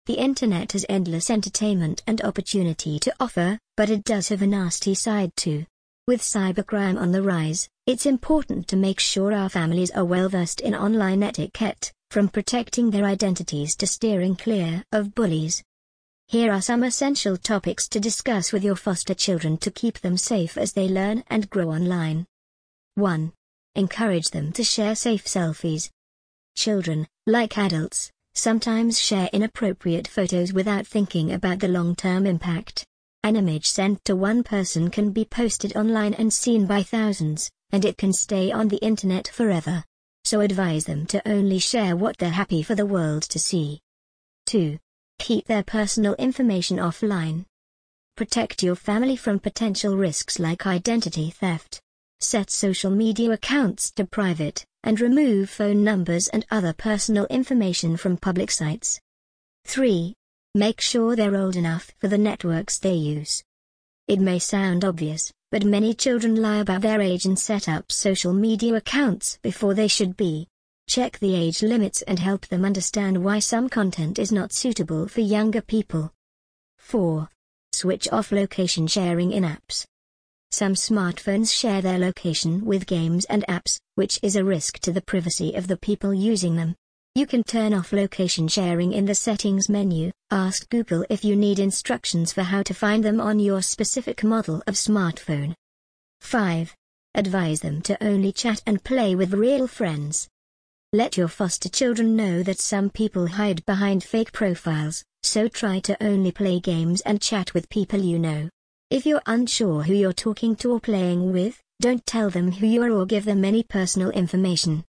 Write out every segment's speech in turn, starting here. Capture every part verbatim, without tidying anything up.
The internet has endless entertainment and opportunity to offer, but it does have a nasty side too. With cybercrime on the rise, it's important to make sure our families are well versed in online etiquette, from protecting their identities to steering clear of bullies. Here are some essential topics to discuss with your foster children to keep them safe as they learn and grow online. one. Encourage them to share safe selfies. Children, like adults, sometimes share inappropriate photos without thinking about the long-term impact. An image sent to one person can be posted online and seen by thousands, and it can stay on the internet forever. So advise them to only share what they're happy for the world to see. two. Keep their personal information offline. Protect your family from potential risks like identity theft. Set social media accounts to private, and remove phone numbers and other personal information from public sites. three. Make sure they're old enough for the networks they use. It may sound obvious, but many children lie about their age and set up social media accounts before they should be. Check the age limits and help them understand why some content is not suitable for younger people. four. Switch off location sharing in apps. Some smartphones share their location with games and apps, which is a risk to the privacy of the people using them. You can turn off location sharing in the settings menu. Ask Google if you need instructions for how to find them on your specific model of smartphone. five. Advise them to only chat and play with real friends. Let your foster children know that some people hide behind fake profiles, so try to only play games and chat with people you know. If you're unsure who you're talking to or playing with, don't tell them who you are or give them any personal information.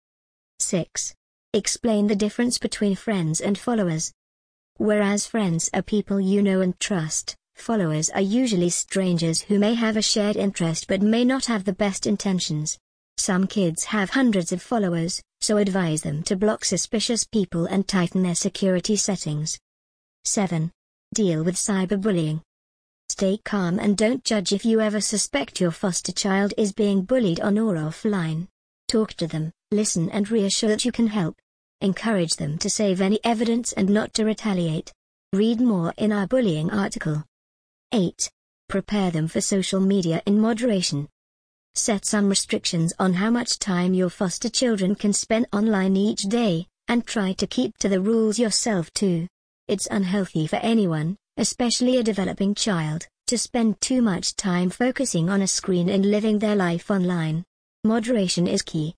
six. Explain the difference between friends and followers. Whereas friends are people you know and trust, followers are usually strangers who may have a shared interest but may not have the best intentions. Some kids have hundreds of followers, so advise them to block suspicious people and tighten their security settings. seven. Deal with cyberbullying. Stay calm and don't judge if you ever suspect your foster child is being bullied on or offline. Talk to them, listen and reassure that you can help. Encourage them to save any evidence and not to retaliate. Read more in our bullying article. eight. Prepare them for social media in moderation. Set some restrictions on how much time your foster children can spend online each day, and try to keep to the rules yourself too. It's unhealthy for anyone, especially a developing child, to spend too much time focusing on a screen and living their life online. Moderation is key.